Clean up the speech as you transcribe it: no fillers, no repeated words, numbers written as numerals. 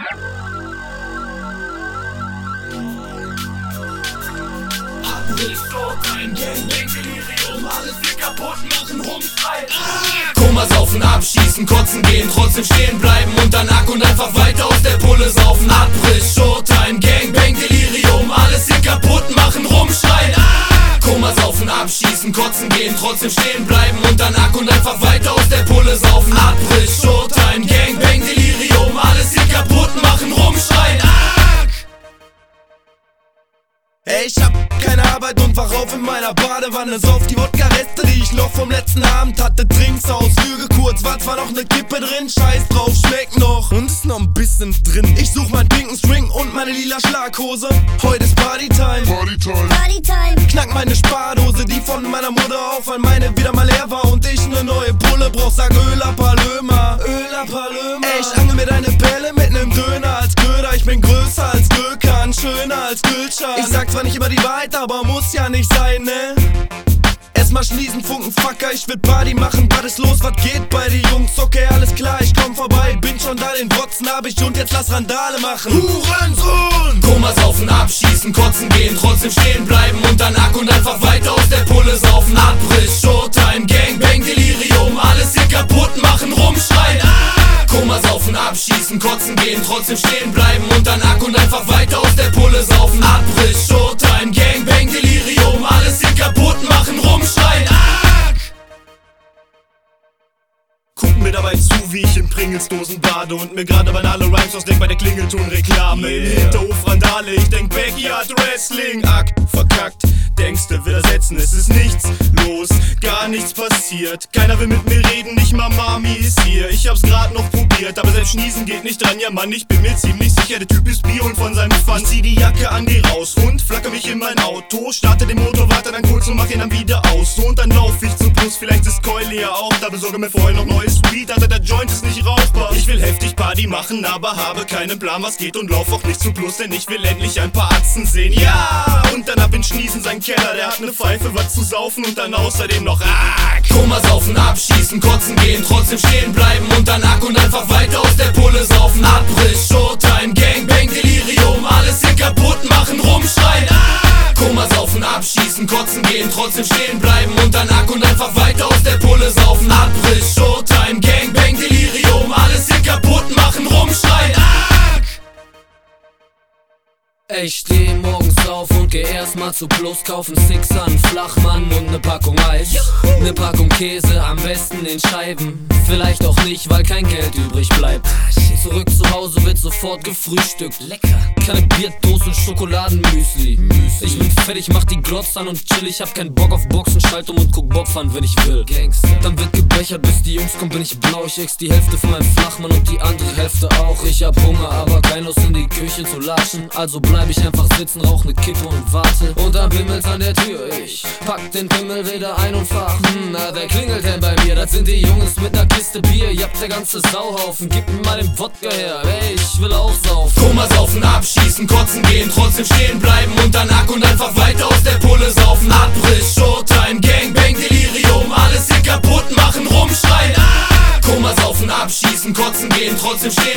Ein Gangbang, Delirium, alles wir kaputt machen, rumschreien. Koma, saufen, abschießen, kotzen gehen, trotzdem stehen bleiben und dann Ack und einfach weiter aus der Pulle saufen. Abriss, Showtime, Gangbang, Delirium, alles hier kaputt machen, rumschreien. Koma, saufen, abschießen, kotzen gehen, trotzdem stehen bleiben und dann Ack und einfach weiter aus der Pulle saufen. Abriss, Showtime, Gangbang, Delirium, alles hier kaputt machen, rumschreien. Ey, ich hab keine Arbeit und wach auf in meiner Badewanne. Sauf die Wodka-Reste, die ich noch vom letzten Abend hatte. Trink's aus, lüge kurz, war zwar noch ne Kippe drin. Scheiß drauf, schmeckt noch und ist noch ein bisschen drin. Ich such meinen pinken String und meine lila Schlaghose. Heute ist Partytime, Partytime. Knack meine Spardose, die von meiner Mutter auf, weil meine wieder mal leer war und ich ne neue Pulle brauch. Sag Öla Palöma, Öla Palöma. Ey, ich angel mir deine Pelle mit nem Döner als Köder. Ich bin größer als Gökhan, schöner als Gülcan. Ich sag zwar nicht immer die Wahrheit, aber muss ja nicht sein, ne? Erstmal schließen, Funkenfucker, ich will Party machen. Was ist los, was geht bei die Jungs? Okay, alles klar, ich komm vorbei. Bin schon da, den Wotzen hab ich und jetzt lass Randale machen. Hurensohn! Koma, saufen, abschießen, kotzen gehen, trotzdem stehen bleiben und dann Ack und einfach weiter aus der Pulle saufen. Abriss, Showtime, Gangbang, Delirium, alles hier kaputt machen, rumschreien. Koma, saufen, abschießen, kotzen gehen, trotzdem stehen bleiben und dann Ack und einfach weiter aus der Pulle saufen. Abriss, Showtime, Gangbang, Delirium, alles hier kaputt machen, rumschreien. Guck mir dabei zu, wie ich in Pringles-Dosen bade und mir gerade banale Rhymes ausdenk bei der Klingelton-Reklame. Im Hinterhof Randale, ich denk Backyard Wrestling. Ack, verkackt, denkste, widersetzen, es ist nichts los, gar nichts passiert. Keiner will mit mir reden, nicht mal Mami ist hier. Ich hab's grad noch probiert, aber selbst Schniesen geht nicht dran. Ja Mann, ich bin mir ziemlich sicher, der Typ ist Bier und von seinem Pfand. Zieh die Jacke an, geh raus und flacke mich in mein Auto. Starte den Motor, warte dann kurz und mach ihn dann wieder aus. So und dann lauf ich zum Plus, vielleicht ist Keule ja auch da. Besorge mir vorher noch neues Weed, Alter, der Joint ist nicht rauchbar. Ich will heftig Party machen, aber habe keinen Plan, was geht und lauf auch nicht zum Plus, denn ich will endlich ein paar Atzen sehen. Ja, und dann ab in Schniesen sein Keller, der hat ne Pfeife, was zu saufen und dann außerdem noch Ack. Koma, saufen, abschießen, kotzen gehen, trotzdem stehen bleiben und dann Ack und einfach weiter aus der Pulle saufen. Abriss, Showtime, Gangbang, Delirium, alles hier kaputt machen, rumschreien. Koma, saufen, abschießen, kotzen gehen, trotzdem stehen bleiben und dann Ack und einfach weiter aus der Pulle saufen. Abriss, Showtime, Gangbang, Delirium, alles hier kaputt machen, rumschreien. Ey, ich steh morgens auf und geh erstmal zu Plus, kaufen Sixer, einen Flachmann und ne Packung Eis. Ne Packung Käse, am besten in Scheiben. Vielleicht auch nicht, weil kein Geld übrig bleibt. Zurück zu Hause wird sofort gefrühstückt. Lecker. Keine Bierdose und Schokoladenmüsli. Ich bin fertig, mach die Glotz an und chill. Ich hab keinen Bock auf Boxen, schalt um und guck Bobfahren, wenn ich will. Gangster. Dann wird gebechert, bis die Jungs kommen, bin ich blau. Ich ex die Hälfte von meinem Flachmann und die andere Hälfte auch. Ich hab Hunger, aber kein Lust in die Küche zu latschen. Also bleib ich einfach sitzen, rauch ne Kippe und warte. Und dann bimmelt's an der Tür. Ich pack den Pimmel wieder ein und fahr. Na, wer klingelt denn bei mir? Das sind die Jungs mit ner Kiste Bier. Ihr habt der ganze Sauhaufen, gib mir mal den Wodka her. Ey, ich will auch saufen. Koma, saufen, abschießen, kotzen gehen, trotzdem stehen bleiben und dann Ack und einfach weiter aus der Pulle saufen. Abriss, Showtime, Gangbang, Delirium, alles hier kaputt machen, rumschreien. Koma, saufen, abschießen, kotzen gehen, trotzdem stehen